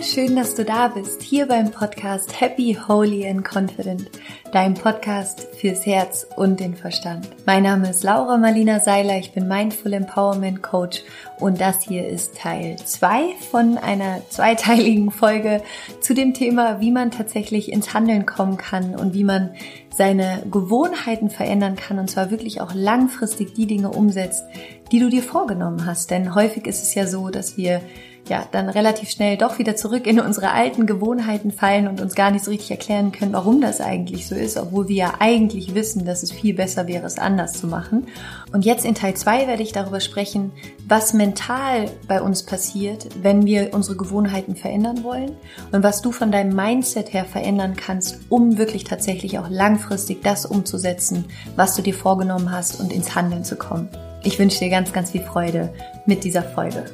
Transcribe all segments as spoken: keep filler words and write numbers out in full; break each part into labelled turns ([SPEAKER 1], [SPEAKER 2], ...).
[SPEAKER 1] schön, dass du da bist, hier beim Podcast Happy, Holy and Confident, dein Podcast fürs Herz und den Verstand. Mein Name ist Laura Marlina Seiler, ich bin Mindful Empowerment Coach und das hier ist Teil zwei von einer zweiteiligen Folge zu dem Thema, wie man tatsächlich ins Handeln kommen kann und wie man seine Gewohnheiten verändern kann und zwar wirklich auch langfristig die Dinge umsetzt, die du dir vorgenommen hast. Denn häufig ist es ja so, dass wir ja dann relativ schnell doch wieder zurück in unsere alten Gewohnheiten fallen und uns gar nicht so richtig erklären können, warum das eigentlich so ist, obwohl wir ja eigentlich wissen, dass es viel besser wäre, es anders zu machen. Und jetzt in Teil zwei werde ich darüber sprechen, was mental bei uns passiert, wenn wir unsere Gewohnheiten verändern wollen und was du von deinem Mindset her verändern kannst, um wirklich tatsächlich auch langfristig das umzusetzen, was du dir vorgenommen hast und ins Handeln zu kommen. Ich wünsche dir ganz, ganz viel Freude mit dieser Folge.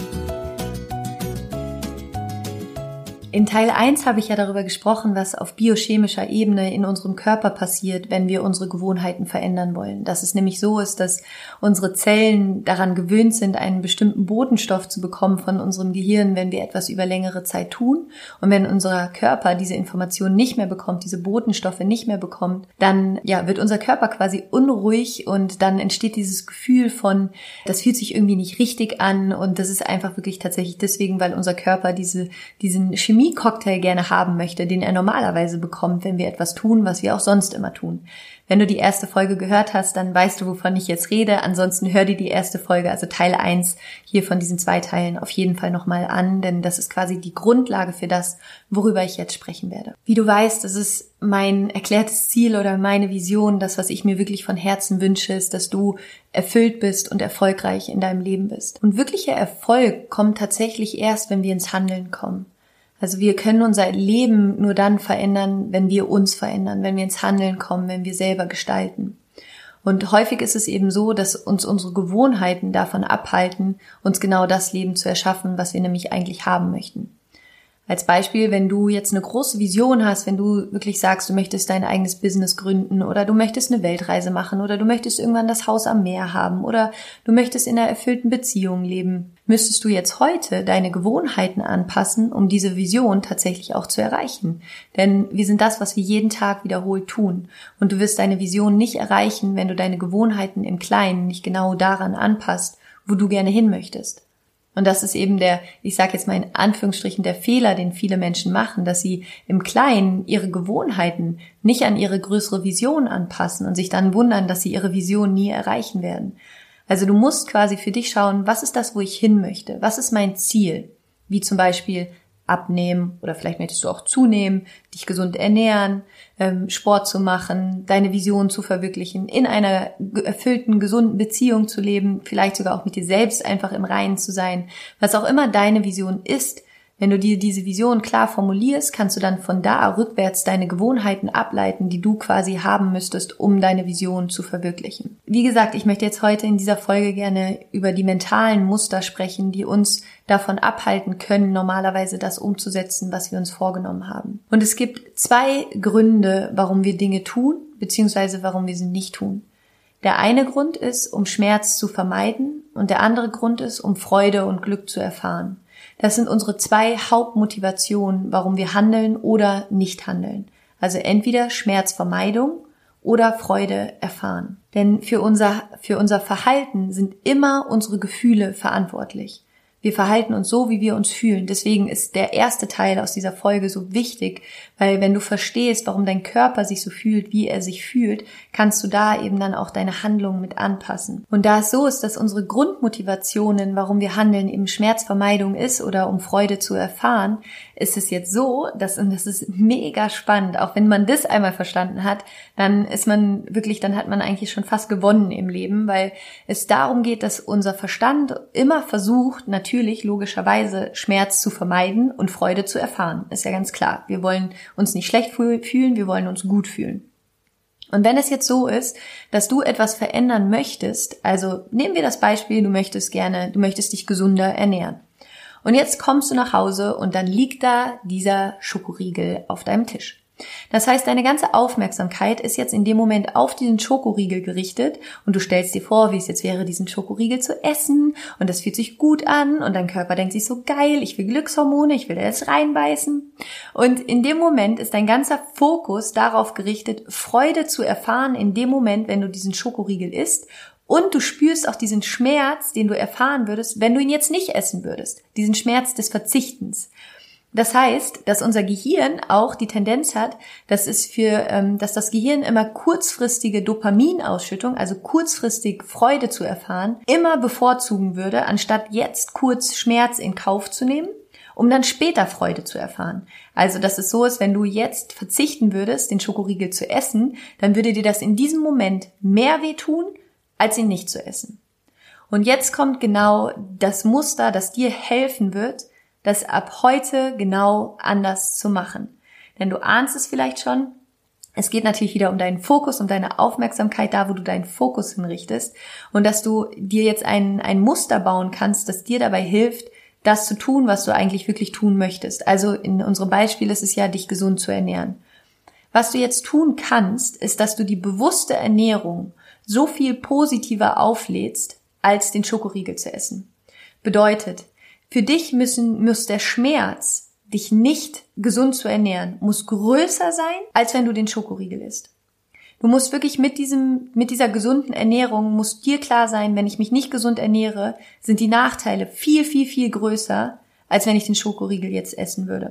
[SPEAKER 1] In Teil eins habe ich ja darüber gesprochen, was auf biochemischer Ebene in unserem Körper passiert, wenn wir unsere Gewohnheiten verändern wollen. Dass es nämlich so ist, dass unsere Zellen daran gewöhnt sind, einen bestimmten Botenstoff zu bekommen von unserem Gehirn, wenn wir etwas über längere Zeit tun. Und wenn unser Körper diese Information nicht mehr bekommt, diese Botenstoffe nicht mehr bekommt, dann ja, wird unser Körper quasi unruhig und dann entsteht dieses Gefühl von, das fühlt sich irgendwie nicht richtig an und das ist einfach wirklich tatsächlich deswegen, weil unser Körper diese, diesen Chemie Cocktail gerne haben möchte, den er normalerweise bekommt, wenn wir etwas tun, was wir auch sonst immer tun. Wenn du die erste Folge gehört hast, dann weißt du, wovon ich jetzt rede. Ansonsten hör dir die erste Folge, also Teil eins hier von diesen zwei Teilen auf jeden Fall nochmal an, denn das ist quasi die Grundlage für das, worüber ich jetzt sprechen werde. Wie du weißt, das ist mein erklärtes Ziel oder meine Vision, das, was ich mir wirklich von Herzen wünsche, ist, dass du erfüllt bist und erfolgreich in deinem Leben bist. Und wirklicher Erfolg kommt tatsächlich erst, wenn wir ins Handeln kommen. Also wir können unser Leben nur dann verändern, wenn wir uns verändern, wenn wir ins Handeln kommen, wenn wir selber gestalten. Und häufig ist es eben so, dass uns unsere Gewohnheiten davon abhalten, uns genau das Leben zu erschaffen, was wir nämlich eigentlich haben möchten. Als Beispiel, wenn du jetzt eine große Vision hast, wenn du wirklich sagst, du möchtest dein eigenes Business gründen oder du möchtest eine Weltreise machen oder du möchtest irgendwann das Haus am Meer haben oder du möchtest in einer erfüllten Beziehung leben, müsstest du jetzt heute deine Gewohnheiten anpassen, um diese Vision tatsächlich auch zu erreichen. Denn wir sind das, was wir jeden Tag wiederholt tun. Und du wirst deine Vision nicht erreichen, wenn du deine Gewohnheiten im Kleinen nicht genau daran anpasst, wo du gerne hin möchtest. Und das ist eben der, ich sage jetzt mal in Anführungsstrichen, der Fehler, den viele Menschen machen, dass sie im Kleinen ihre Gewohnheiten nicht an ihre größere Vision anpassen und sich dann wundern, dass sie ihre Vision nie erreichen werden. Also du musst quasi für dich schauen, was ist das, wo ich hin möchte? Was ist mein Ziel? Wie zum Beispiel abnehmen oder vielleicht möchtest du auch zunehmen, dich gesund ernähren, ähm, Sport zu machen, deine Vision zu verwirklichen, in einer erfüllten, gesunden Beziehung zu leben, vielleicht sogar auch mit dir selbst einfach im Reinen zu sein. Was auch immer deine Vision ist, wenn du dir diese Vision klar formulierst, kannst du dann von da rückwärts deine Gewohnheiten ableiten, die du quasi haben müsstest, um deine Vision zu verwirklichen. Wie gesagt, ich möchte jetzt heute in dieser Folge gerne über die mentalen Muster sprechen, die uns davon abhalten können, normalerweise das umzusetzen, was wir uns vorgenommen haben. Und es gibt zwei Gründe, warum wir Dinge tun, beziehungsweise warum wir sie nicht tun. Der eine Grund ist, um Schmerz zu vermeiden und der andere Grund ist, um Freude und Glück zu erfahren. Das sind unsere zwei Hauptmotivationen, warum wir handeln oder nicht handeln. Also entweder Schmerzvermeidung oder Freude erfahren. Denn für unser, für unser Verhalten sind immer unsere Gefühle verantwortlich. Wir verhalten uns so, wie wir uns fühlen. Deswegen ist der erste Teil aus dieser Folge so wichtig, weil wenn du verstehst, warum dein Körper sich so fühlt, wie er sich fühlt, kannst du da eben dann auch deine Handlungen mit anpassen. Und da es so ist, dass unsere Grundmotivationen, warum wir handeln, eben Schmerzvermeidung ist oder um Freude zu erfahren, ist es jetzt so, dass, und das ist mega spannend, auch wenn man das einmal verstanden hat, dann ist man wirklich, dann hat man eigentlich schon fast gewonnen im Leben, weil es darum geht, dass unser Verstand immer versucht, natürlich logischerweise Schmerz zu vermeiden und Freude zu erfahren. Ist ja ganz klar. Wir wollen uns nicht schlecht fühlen, wir wollen uns gut fühlen. Und wenn es jetzt so ist, dass du etwas verändern möchtest, also nehmen wir das Beispiel, du möchtest gerne, du möchtest dich gesunder ernähren. Und jetzt kommst du nach Hause und dann liegt da dieser Schokoriegel auf deinem Tisch. Das heißt, deine ganze Aufmerksamkeit ist jetzt in dem Moment auf diesen Schokoriegel gerichtet und du stellst dir vor, wie es jetzt wäre, diesen Schokoriegel zu essen und das fühlt sich gut an und dein Körper denkt sich so geil, ich will Glückshormone, ich will da jetzt reinbeißen. Und in dem Moment ist dein ganzer Fokus darauf gerichtet, Freude zu erfahren in dem Moment, wenn du diesen Schokoriegel isst. Und du spürst auch diesen Schmerz, den du erfahren würdest, wenn du ihn jetzt nicht essen würdest. Diesen Schmerz des Verzichtens. Das heißt, dass unser Gehirn auch die Tendenz hat, dass es für, ähm, dass das Gehirn immer kurzfristige Dopaminausschüttung, also kurzfristig Freude zu erfahren, immer bevorzugen würde, anstatt jetzt kurz Schmerz in Kauf zu nehmen, um dann später Freude zu erfahren. Also, dass es so ist, wenn du jetzt verzichten würdest, den Schokoriegel zu essen, dann würde dir das in diesem Moment mehr wehtun, als ihn nicht zu essen. Und jetzt kommt genau das Muster, das dir helfen wird, das ab heute genau anders zu machen. Denn du ahnst es vielleicht schon, es geht natürlich wieder um deinen Fokus, um deine Aufmerksamkeit, da wo du deinen Fokus hinrichtest und dass du dir jetzt ein, ein Muster bauen kannst, das dir dabei hilft, das zu tun, was du eigentlich wirklich tun möchtest. Also in unserem Beispiel ist es ja, dich gesund zu ernähren. Was du jetzt tun kannst, ist, dass du die bewusste Ernährung so viel positiver auflädst, als den Schokoriegel zu essen. Bedeutet, für dich müssen, muss der Schmerz, dich nicht gesund zu ernähren, muss größer sein, als wenn du den Schokoriegel isst. Du musst wirklich mit diesem, mit dieser gesunden Ernährung, muss dir klar sein, wenn ich mich nicht gesund ernähre, sind die Nachteile viel, viel, viel größer, als wenn ich den Schokoriegel jetzt essen würde.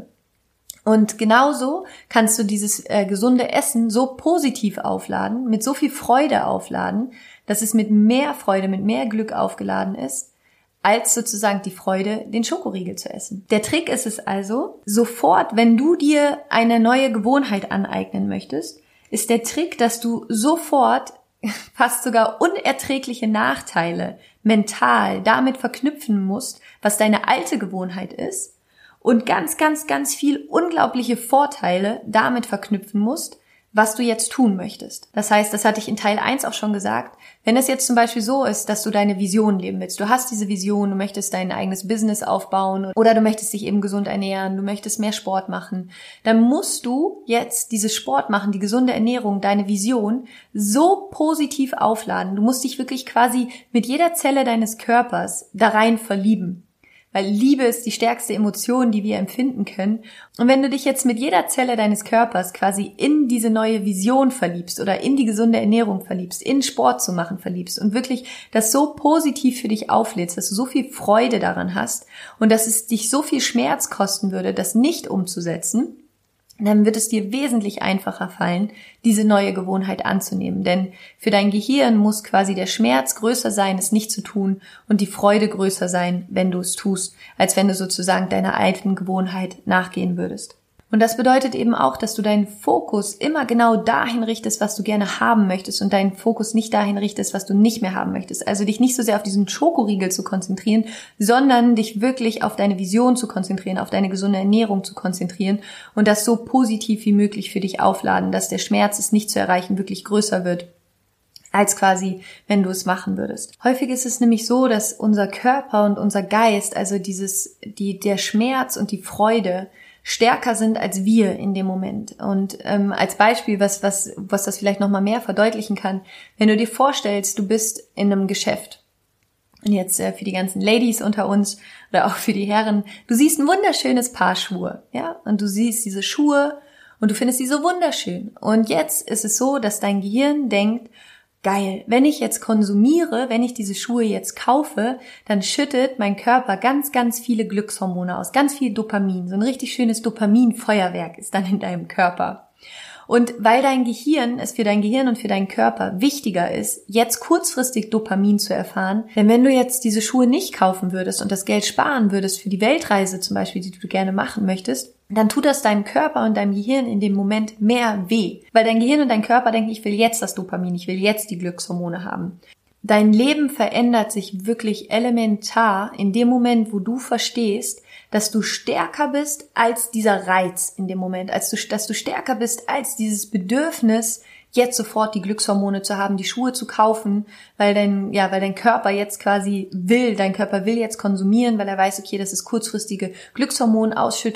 [SPEAKER 1] Und genauso kannst du dieses äh, gesunde Essen so positiv aufladen, mit so viel Freude aufladen, dass es mit mehr Freude, mit mehr Glück aufgeladen ist, als sozusagen die Freude, den Schokoriegel zu essen. Der Trick ist es also, sofort, wenn du dir eine neue Gewohnheit aneignen möchtest, ist der Trick, dass du sofort fast sogar unerträgliche Nachteile mental damit verknüpfen musst, was deine alte Gewohnheit ist und ganz, ganz, ganz viel unglaubliche Vorteile damit verknüpfen musst, was du jetzt tun möchtest. Das heißt, das hatte ich in Teil eins auch schon gesagt, wenn es jetzt zum Beispiel so ist, dass du deine Vision leben willst, du hast diese Vision, du möchtest dein eigenes Business aufbauen oder du möchtest dich eben gesund ernähren, du möchtest mehr Sport machen, dann musst du jetzt dieses Sport machen, die gesunde Ernährung, deine Vision so positiv aufladen. Du musst dich wirklich quasi mit jeder Zelle deines Körpers da rein verlieben. Weil Liebe ist die stärkste Emotion, die wir empfinden können. Und wenn du dich jetzt mit jeder Zelle deines Körpers quasi in diese neue Vision verliebst oder in die gesunde Ernährung verliebst, in Sport zu machen verliebst und wirklich das so positiv für dich auflädst, dass du so viel Freude daran hast und dass es dich so viel Schmerz kosten würde, das nicht umzusetzen, dann wird es dir wesentlich einfacher fallen, diese neue Gewohnheit anzunehmen. Denn für dein Gehirn muss quasi der Schmerz größer sein, es nicht zu tun, und die Freude größer sein, wenn du es tust, als wenn du sozusagen deiner alten Gewohnheit nachgehen würdest. Und das bedeutet eben auch, dass du deinen Fokus immer genau dahin richtest, was du gerne haben möchtest und deinen Fokus nicht dahin richtest, was du nicht mehr haben möchtest. Also dich nicht so sehr auf diesen Schokoriegel zu konzentrieren, sondern dich wirklich auf deine Vision zu konzentrieren, auf deine gesunde Ernährung zu konzentrieren und das so positiv wie möglich für dich aufladen, dass der Schmerz, es nicht zu erreichen, wirklich größer wird, als quasi, wenn du es machen würdest. Häufig ist es nämlich so, dass unser Körper und unser Geist, also dieses, die, der Schmerz und die Freude, stärker sind als wir in dem Moment. Und ähm, als Beispiel, was was was das vielleicht noch mal mehr verdeutlichen kann, wenn du dir vorstellst, du bist in einem Geschäft. Und jetzt äh, für die ganzen Ladies unter uns oder auch für die Herren, du siehst ein wunderschönes Paar Schuhe, ja? Und du siehst diese Schuhe und du findest sie so wunderschön. Und jetzt ist es so, dass dein Gehirn denkt, geil, wenn ich jetzt konsumiere, wenn ich diese Schuhe jetzt kaufe, dann schüttet mein Körper ganz, ganz viele Glückshormone aus, ganz viel Dopamin. So ein richtig schönes Dopaminfeuerwerk ist dann in deinem Körper. Und weil dein Gehirn, es für dein Gehirn und für deinen Körper wichtiger ist, jetzt kurzfristig Dopamin zu erfahren, denn wenn du jetzt diese Schuhe nicht kaufen würdest und das Geld sparen würdest für die Weltreise zum Beispiel, die du gerne machen möchtest, dann tut das deinem Körper und deinem Gehirn in dem Moment mehr weh. Weil dein Gehirn und dein Körper denken, ich will jetzt das Dopamin, ich will jetzt die Glückshormone haben. Dein Leben verändert sich wirklich elementar in dem Moment, wo du verstehst, dass du stärker bist als dieser Reiz in dem Moment, als du, dass du stärker bist als dieses Bedürfnis, jetzt sofort die Glückshormone zu haben, die Schuhe zu kaufen, weil dein, ja, weil dein Körper jetzt quasi will, dein Körper will jetzt konsumieren, weil er weiß, okay, das ist kurzfristige Glückshormonausschüttung.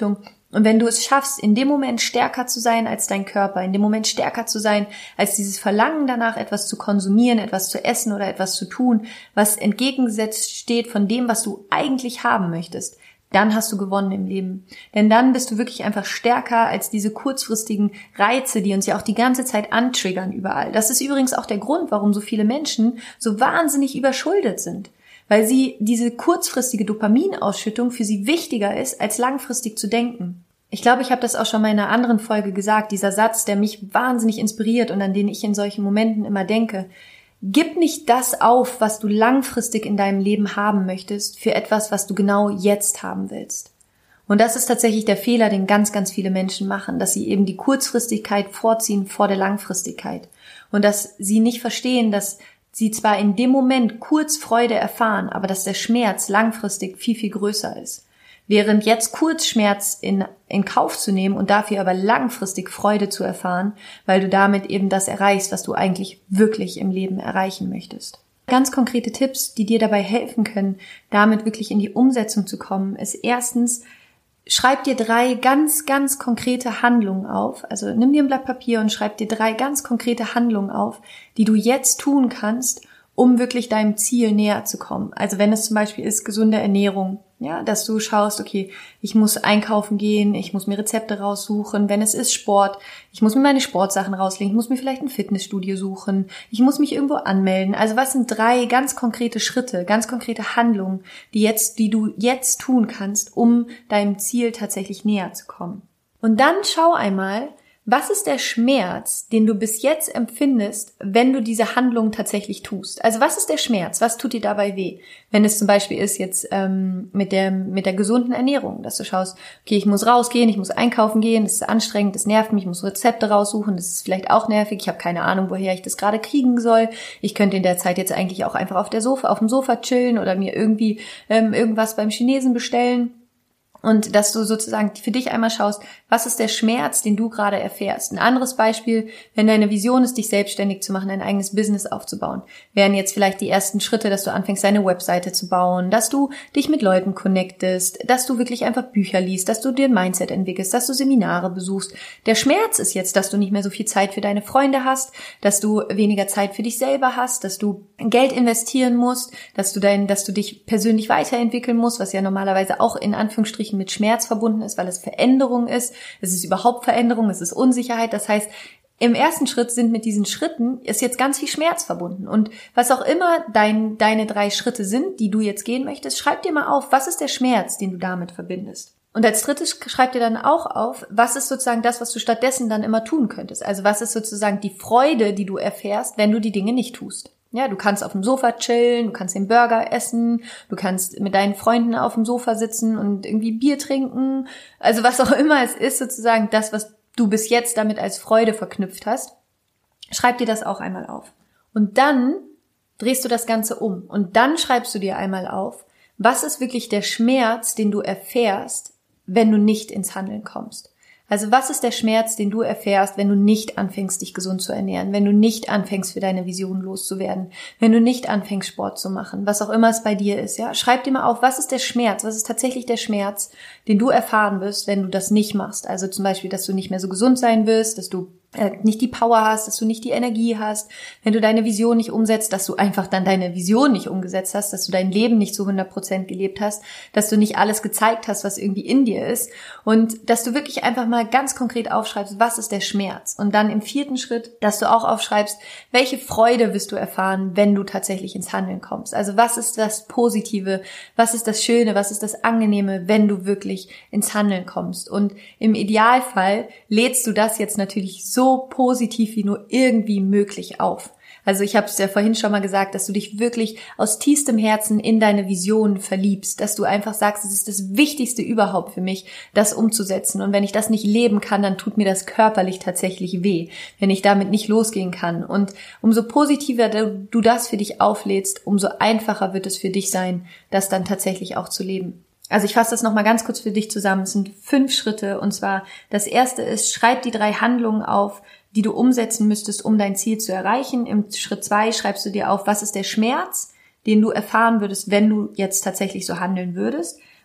[SPEAKER 1] Und wenn du es schaffst, in dem Moment stärker zu sein als dein Körper, in dem Moment stärker zu sein als dieses Verlangen danach, etwas zu konsumieren, etwas zu essen oder etwas zu tun, was entgegengesetzt steht von dem, was du eigentlich haben möchtest, dann hast du gewonnen im Leben. Denn dann bist du wirklich einfach stärker als diese kurzfristigen Reize, die uns ja auch die ganze Zeit antriggern überall. Das ist übrigens auch der Grund, warum so viele Menschen so wahnsinnig überschuldet sind. Weil sie diese kurzfristige Dopaminausschüttung für sie wichtiger ist, als langfristig zu denken. Ich glaube, ich habe das auch schon mal in einer anderen Folge gesagt, dieser Satz, der mich wahnsinnig inspiriert und an den ich in solchen Momenten immer denke. Gib nicht das auf, was du langfristig in deinem Leben haben möchtest, für etwas, was du genau jetzt haben willst. Und das ist tatsächlich der Fehler, den ganz, ganz viele Menschen machen, dass sie eben die Kurzfristigkeit vorziehen vor der Langfristigkeit. Und dass sie nicht verstehen, dass sie zwar in dem Moment kurz Freude erfahren, aber dass der Schmerz langfristig viel, viel größer ist. Während jetzt kurz Schmerz in, in Kauf zu nehmen und dafür aber langfristig Freude zu erfahren, weil du damit eben das erreichst, was du eigentlich wirklich im Leben erreichen möchtest. Ganz konkrete Tipps, die dir dabei helfen können, damit wirklich in die Umsetzung zu kommen, ist erstens, schreib dir drei ganz, ganz konkrete Handlungen auf. Also nimm dir ein Blatt Papier und schreib dir drei ganz konkrete Handlungen auf, die du jetzt tun kannst, um wirklich deinem Ziel näher zu kommen. Also wenn es zum Beispiel ist gesunde Ernährung, ja, dass du schaust, okay, ich muss einkaufen gehen, ich muss mir Rezepte raussuchen. Wenn es ist Sport, ich muss mir meine Sportsachen rauslegen, ich muss mir vielleicht ein Fitnessstudio suchen, ich muss mich irgendwo anmelden. Also was sind drei ganz konkrete Schritte, ganz konkrete Handlungen, die jetzt, die du jetzt tun kannst, um deinem Ziel tatsächlich näher zu kommen? Und dann schau einmal, was ist der Schmerz, den du bis jetzt empfindest, wenn du diese Handlung tatsächlich tust? Also was ist der Schmerz? Was tut dir dabei weh? Wenn es zum Beispiel ist jetzt ähm, mit der mit der gesunden Ernährung, dass du schaust, okay, ich muss rausgehen, ich muss einkaufen gehen, das ist anstrengend, das nervt mich, ich muss Rezepte raussuchen, das ist vielleicht auch nervig, ich habe keine Ahnung, woher ich das gerade kriegen soll. Ich könnte in der Zeit jetzt eigentlich auch einfach auf der Sofa, auf dem Sofa chillen oder mir irgendwie ähm, irgendwas beim Chinesen bestellen. Und dass du sozusagen für dich einmal schaust, was ist der Schmerz, den du gerade erfährst. Ein anderes Beispiel, wenn deine Vision ist, dich selbstständig zu machen, ein eigenes Business aufzubauen, wären jetzt vielleicht die ersten Schritte, dass du anfängst, deine Webseite zu bauen, dass du dich mit Leuten connectest, dass du wirklich einfach Bücher liest, dass du dir ein Mindset entwickelst, dass du Seminare besuchst. Der Schmerz ist jetzt, dass du nicht mehr so viel Zeit für deine Freunde hast, dass du weniger Zeit für dich selber hast, dass du Geld investieren musst, dass du dein, dass du dich persönlich weiterentwickeln musst, was ja normalerweise auch in Anführungsstrichen mit Schmerz verbunden ist, weil es Veränderung ist. Es ist überhaupt Veränderung, es ist Unsicherheit. Das heißt, im ersten Schritt sind mit diesen Schritten ist jetzt ganz viel Schmerz verbunden. Und was auch immer dein, deine drei Schritte sind, die du jetzt gehen möchtest, schreib dir mal auf, was ist der Schmerz, den du damit verbindest. Und als drittes schreib dir dann auch auf, was ist sozusagen das, was du stattdessen dann immer tun könntest. Also was ist sozusagen die Freude, die du erfährst, wenn du die Dinge nicht tust. Ja, du kannst auf dem Sofa chillen, du kannst den Burger essen, du kannst mit deinen Freunden auf dem Sofa sitzen und irgendwie Bier trinken. Also was auch immer es ist, sozusagen das, was du bis jetzt damit als Freude verknüpft hast. Schreib dir das auch einmal auf. Und dann drehst du das Ganze um. Und dann schreibst du dir einmal auf, was ist wirklich der Schmerz, den du erfährst, wenn du nicht ins Handeln kommst. Also was ist der Schmerz, den du erfährst, wenn du nicht anfängst, dich gesund zu ernähren, wenn du nicht anfängst, für deine Vision loszuwerden, wenn du nicht anfängst, Sport zu machen, was auch immer es bei dir ist, ja? Schreib dir mal auf, was ist der Schmerz, was ist tatsächlich der Schmerz, den du erfahren wirst, wenn du das nicht machst. Also zum Beispiel, dass du nicht mehr so gesund sein wirst, dass du äh, nicht die Power hast, dass du nicht die Energie hast, wenn du deine Vision nicht umsetzt, dass du einfach dann deine Vision nicht umgesetzt hast, dass du dein Leben nicht zu hundert Prozent gelebt hast, dass du nicht alles gezeigt hast, was irgendwie in dir ist und dass du wirklich einfach mal ganz konkret aufschreibst, was ist der Schmerz und dann im vierten Schritt, dass du auch aufschreibst, welche Freude wirst du erfahren, wenn du tatsächlich ins Handeln kommst. Also was ist das Positive, was ist das Schöne, was ist das Angenehme, wenn du wirklich ins Handeln kommst und im Idealfall lädst du das jetzt natürlich so so positiv wie nur irgendwie möglich auf. Also ich habe es ja vorhin schon mal gesagt, dass du dich wirklich aus tiefstem Herzen in deine Vision verliebst, dass du einfach sagst, es ist das Wichtigste überhaupt für mich, das umzusetzen. Und wenn ich das nicht leben kann, dann tut mir das körperlich tatsächlich weh, wenn ich damit nicht losgehen kann. Und umso positiver du das für dich auflädst, umso einfacher wird es für dich sein, das dann tatsächlich auch zu leben. Also ich fasse das nochmal ganz kurz für dich zusammen. Es sind fünf Schritte und zwar das erste ist, schreib die drei Handlungen auf, die du umsetzen müsstest, um dein Ziel zu erreichen. Im Schritt zwei schreibst du dir auf, was ist der Schmerz, den du erfahren würdest, wenn du jetzt tatsächlich so handeln würdest.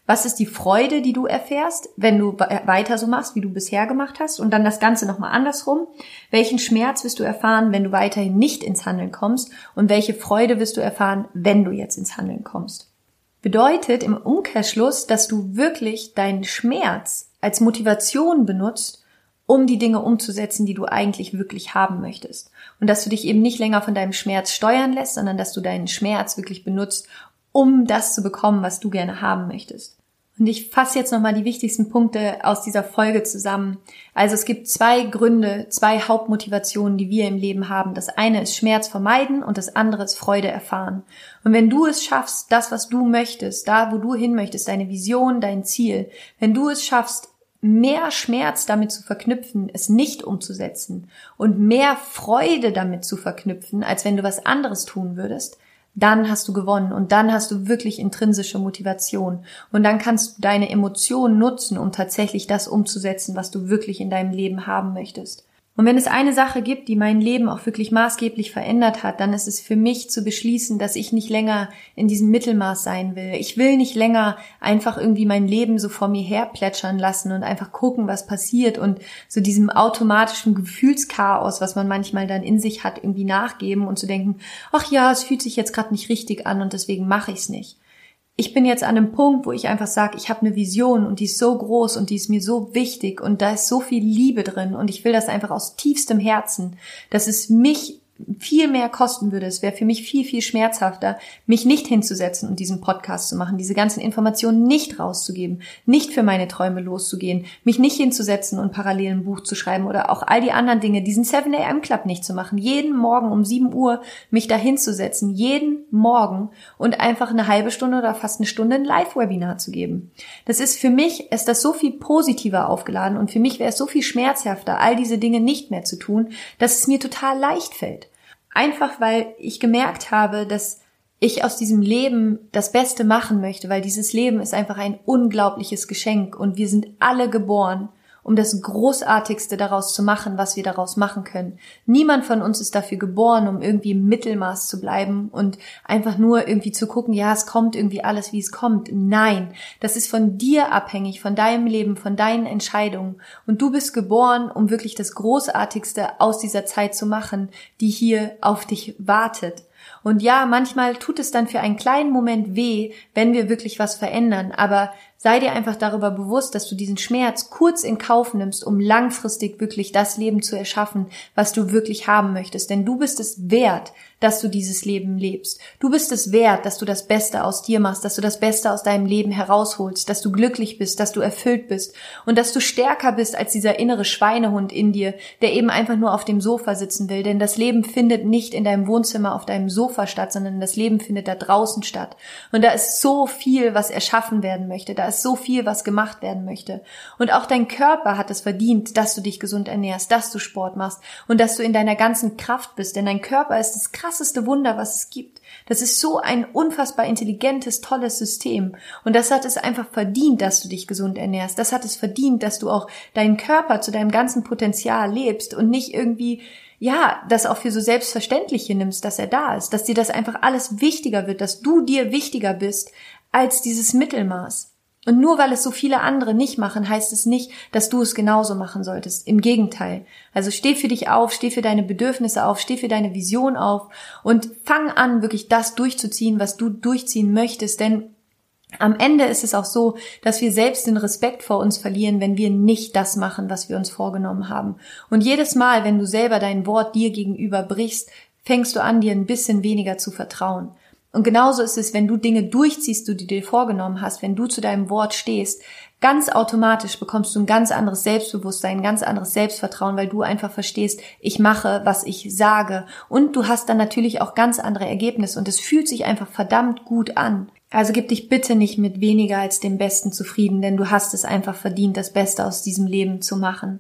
[SPEAKER 1] Was ist die Freude, die du erfährst, wenn du weiter so machst, wie du bisher gemacht hast? Und dann das Ganze nochmal andersrum. Welchen Schmerz wirst du erfahren, wenn du weiterhin nicht ins Handeln kommst? Und welche Freude wirst du erfahren, wenn du jetzt ins Handeln kommst? Bedeutet im Umkehrschluss, dass du wirklich deinen Schmerz als Motivation benutzt, um die Dinge umzusetzen, die du eigentlich wirklich haben möchtest. Und dass du dich eben nicht länger von deinem Schmerz steuern lässt, sondern dass du deinen Schmerz wirklich benutzt, um das zu bekommen, was du gerne haben möchtest. Und ich fasse jetzt nochmal die wichtigsten Punkte aus dieser Folge zusammen. Also es gibt zwei Gründe, zwei Hauptmotivationen, die wir im Leben haben. Das eine ist Schmerz vermeiden und das andere ist Freude erfahren. Und wenn du es schaffst, das, was du möchtest, da, wo du hin möchtest, deine Vision, dein Ziel, wenn du es schaffst, mehr Schmerz damit zu verknüpfen, es nicht umzusetzen und mehr Freude damit zu verknüpfen, als wenn du was anderes tun würdest, dann hast du gewonnen und dann hast du wirklich intrinsische Motivation und dann kannst du deine Emotionen nutzen, um tatsächlich das umzusetzen, was du wirklich in deinem Leben haben möchtest. Und wenn es eine Sache gibt, die mein Leben auch wirklich maßgeblich verändert hat, dann ist es für mich zu beschließen, dass ich nicht länger in diesem Mittelmaß sein will. Ich will nicht länger einfach irgendwie mein Leben so vor mir her plätschern lassen und einfach gucken, was passiert und so diesem automatischen Gefühlschaos, was man manchmal dann in sich hat, irgendwie nachgeben und zu denken, ach ja, es fühlt sich jetzt gerade nicht richtig an und deswegen mache ich es nicht. Ich bin jetzt an einem Punkt, wo ich einfach sage, ich habe eine Vision und die ist so groß und die ist mir so wichtig und da ist so viel Liebe drin und ich will das einfach aus tiefstem Herzen, dass es mich viel mehr kosten würde. Es wäre für mich viel, viel schmerzhafter, mich nicht hinzusetzen und diesen Podcast zu machen, diese ganzen Informationen nicht rauszugeben, nicht für meine Träume loszugehen, mich nicht hinzusetzen und parallel ein Buch zu schreiben oder auch all die anderen Dinge, diesen seven a m Club nicht zu machen, jeden Morgen um sieben Uhr mich da hinzusetzen, jeden Morgen und einfach eine halbe Stunde oder fast eine Stunde ein Live-Webinar zu geben. Das ist für mich, ist das so viel positiver aufgeladen und für mich wäre es so viel schmerzhafter, all diese Dinge nicht mehr zu tun, dass es mir total leicht fällt. Einfach, weil ich gemerkt habe, dass ich aus diesem Leben das Beste machen möchte, weil dieses Leben ist einfach ein unglaubliches Geschenk und wir sind alle geboren, um das Großartigste daraus zu machen, was wir daraus machen können. Niemand von uns ist dafür geboren, um irgendwie im Mittelmaß zu bleiben und einfach nur irgendwie zu gucken, ja, es kommt irgendwie alles, wie es kommt. Nein, das ist von dir abhängig, von deinem Leben, von deinen Entscheidungen. Und du bist geboren, um wirklich das Großartigste aus dieser Zeit zu machen, die hier auf dich wartet. Und ja, manchmal tut es dann für einen kleinen Moment weh, wenn wir wirklich was verändern, aber sei dir einfach darüber bewusst, dass du diesen Schmerz kurz in Kauf nimmst, um langfristig wirklich das Leben zu erschaffen, was du wirklich haben möchtest. Denn du bist es wert, dass du dieses Leben lebst. Du bist es wert, dass du das Beste aus dir machst, dass du das Beste aus deinem Leben herausholst, dass du glücklich bist, dass du erfüllt bist und dass du stärker bist als dieser innere Schweinehund in dir, der eben einfach nur auf dem Sofa sitzen will. Denn das Leben findet nicht in deinem Wohnzimmer auf deinem Sofa statt, sondern das Leben findet da draußen statt. Und da ist so viel, was erschaffen werden möchte. Da ist so viel, was gemacht werden möchte. Und auch dein Körper hat es verdient, dass du dich gesund ernährst, dass du Sport machst und dass du in deiner ganzen Kraft bist. Denn dein Körper ist das krasseste Wunder, was es gibt. Das ist so ein unfassbar intelligentes, tolles System. Und das hat es einfach verdient, dass du dich gesund ernährst. Das hat es verdient, dass du auch deinen Körper zu deinem ganzen Potenzial lebst und nicht irgendwie, ja, das auch für so selbstverständlich hier nimmst, dass er da ist. Dass dir das einfach alles wichtiger wird, dass du dir wichtiger bist als dieses Mittelmaß. Und nur weil es so viele andere nicht machen, heißt es nicht, dass du es genauso machen solltest. Im Gegenteil. Also steh für dich auf, steh für deine Bedürfnisse auf, steh für deine Vision auf und fang an, wirklich das durchzuziehen, was du durchziehen möchtest. Denn am Ende ist es auch so, dass wir selbst den Respekt vor uns verlieren, wenn wir nicht das machen, was wir uns vorgenommen haben. Und jedes Mal, wenn du selber dein Wort dir gegenüber brichst, fängst du an, dir ein bisschen weniger zu vertrauen. Und genauso ist es, wenn du Dinge durchziehst, die du dir vorgenommen hast, wenn du zu deinem Wort stehst, ganz automatisch bekommst du ein ganz anderes Selbstbewusstsein, ein ganz anderes Selbstvertrauen, weil du einfach verstehst, ich mache, was ich sage. Und du hast dann natürlich auch ganz andere Ergebnisse und es fühlt sich einfach verdammt gut an. Also gib dich bitte nicht mit weniger als dem Besten zufrieden, denn du hast es einfach verdient, das Beste aus diesem Leben zu machen.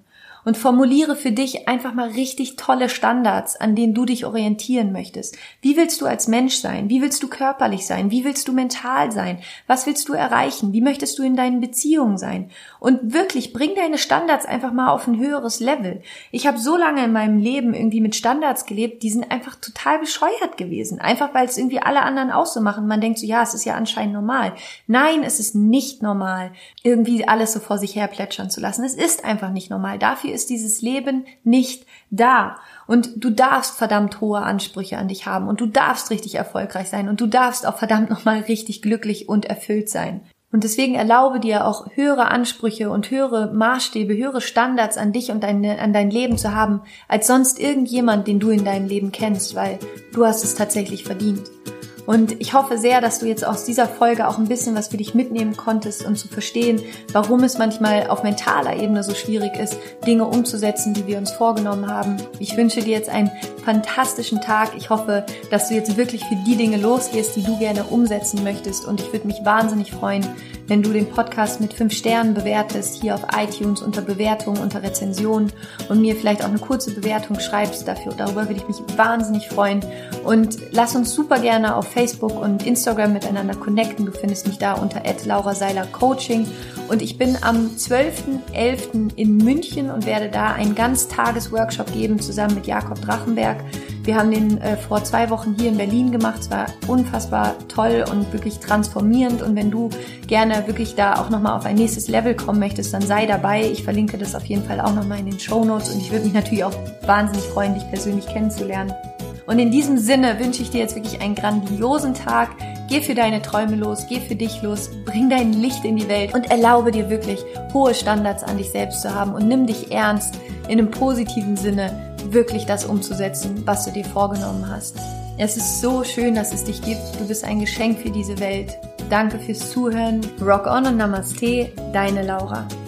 [SPEAKER 1] und formuliere für dich einfach mal richtig tolle Standards, an denen du dich orientieren möchtest. Wie willst du als Mensch sein? Wie willst du körperlich sein? Wie willst du mental sein? Was willst du erreichen? Wie möchtest du in deinen Beziehungen sein? Und wirklich, bring deine Standards einfach mal auf ein höheres Level. Ich habe so lange in meinem Leben irgendwie mit Standards gelebt, die sind einfach total bescheuert gewesen. Einfach weil es irgendwie alle anderen auch so machen. Man denkt so, ja, es ist ja anscheinend normal. Nein, es ist nicht normal, irgendwie alles so vor sich her plätschern zu lassen. Es ist einfach nicht normal. Dafür ist dieses Leben nicht da. Und du darfst verdammt hohe Ansprüche an dich haben und du darfst richtig erfolgreich sein und du darfst auch verdammt nochmal richtig glücklich und erfüllt sein. Und deswegen erlaube dir auch höhere Ansprüche und höhere Maßstäbe, höhere Standards an dich und deine, an dein Leben zu haben, als sonst irgendjemand, den du in deinem Leben kennst, weil du hast es tatsächlich verdient. Und ich hoffe sehr, dass du jetzt aus dieser Folge auch ein bisschen was für dich mitnehmen konntest und zu verstehen, warum es manchmal auf mentaler Ebene so schwierig ist, Dinge umzusetzen, die wir uns vorgenommen haben. Ich wünsche dir jetzt einen fantastischen Tag. Ich hoffe, dass du jetzt wirklich für die Dinge losgehst, die du gerne umsetzen möchtest. Und ich würde mich wahnsinnig freuen, wenn du den Podcast mit fünf Sternen bewertest, hier auf iTunes unter Bewertung, unter Rezension und mir vielleicht auch eine kurze Bewertung schreibst dafür. Darüber würde ich mich wahnsinnig freuen. Und lass uns super gerne auf Facebook und Instagram miteinander connecten. Du findest mich da unter at laura seiler coaching. Und ich bin am zwölften elften in München und werde da einen Ganztages-Workshop geben, zusammen mit Jakob Drachenberg. Wir haben den äh, vor zwei Wochen hier in Berlin gemacht. Es war unfassbar toll und wirklich transformierend. Und wenn du gerne wirklich da auch nochmal auf ein nächstes Level kommen möchtest, dann sei dabei. Ich verlinke das auf jeden Fall auch nochmal in den Shownotes. Und ich würde mich natürlich auch wahnsinnig freuen, dich persönlich kennenzulernen. Und in diesem Sinne wünsche ich dir jetzt wirklich einen grandiosen Tag. Geh für deine Träume los, geh für dich los, bring dein Licht in die Welt und erlaube dir wirklich hohe Standards an dich selbst zu haben und nimm dich ernst, in einem positiven Sinne wirklich das umzusetzen, was du dir vorgenommen hast. Es ist so schön, dass es dich gibt. Du bist ein Geschenk für diese Welt. Danke fürs Zuhören. Rock on und Namaste, deine Laura.